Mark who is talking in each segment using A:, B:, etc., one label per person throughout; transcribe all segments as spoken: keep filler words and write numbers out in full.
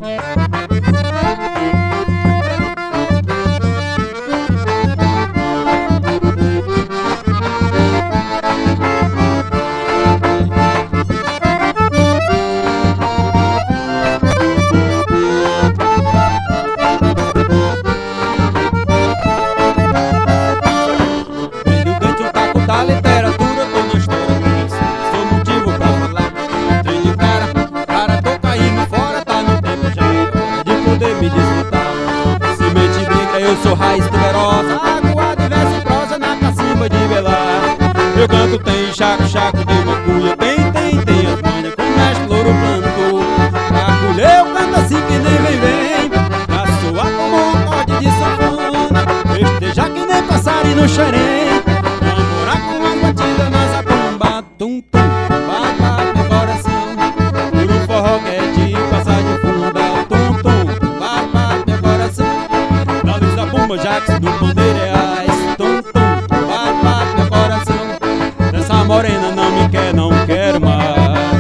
A: Da literatura, tô na história do ensino. Sou motivo pra falar. Trem de cara, cara, tô caindo fora. Tá no tempo, já é hora de poder me desfrutar. Semente negra, eu sou raiz tuberosa. Água de verso e prosa na cacimba de velar. Meu canto tem chaco, chaco de macuia. Tem, tem, tem as manhas com o mestre louro plantou. Pra colher eu canto assim que nem vem, vem. Pra soar como um acorde de sanfona. Festejar que nem passarinho no xerém. Tum, tum, bate, bate meu coração. Por um forró que é de passagem funda. Tum, tum, bate, bate meu coração. Da luz da bomba, Jax do Bandeireais. Tum, tum, bate, bate meu coração. Dessa morena não me quer, não quero mais.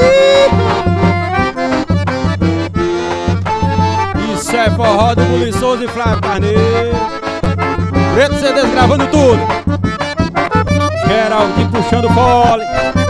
A: Isso é forró do Buliçoso e Flávio Carneiro. Preto C Ds gravando tudo. Geraldinho puxando fole.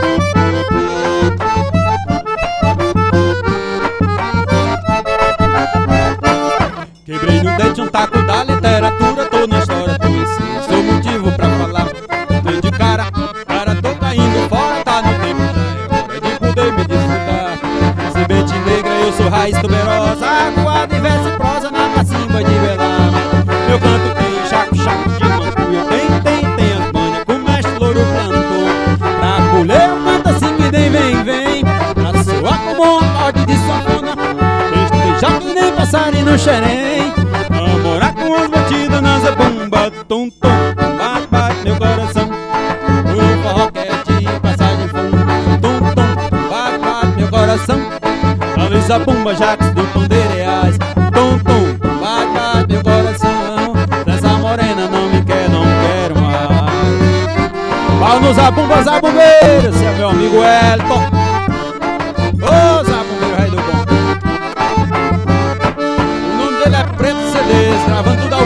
A: Quebrei no dente um taco da literatura. Tô na história do ensino. Sou motivo pra falar. Dei de cara, cara, tô caindo fora. Tá no tempo, já é hora de poder me desfrutar. Semente negra, eu sou raiz tuberosa. Água de verso e prosa na cacimba de velar. Meu canto tem chaco, chaco de mancuia. Tem, tem, tem as manhas com o mestre louro plantou. Pra colher eu canto assim que nem vem, vem. Pra soar como um acorde de sanfona. Festejar que nem passarinho no xerém. Namorar com as batidas na zabumba. Tum, tum, bate, bate meu coração. Por um forró que é de passagem funda. Tum, tum, bate, bate meu coração. A luz da bomba, Jax do Bandeireais. Tum, tum, bate, bate meu coração. Dessa morena não me quer, não quero mais. Pau no zabumba, zabumbeiro. Esse é meu amigo Elton. Ô, zabumbeiro, rei do bom. O nome dele é Preto C Ds, gravando tudo ao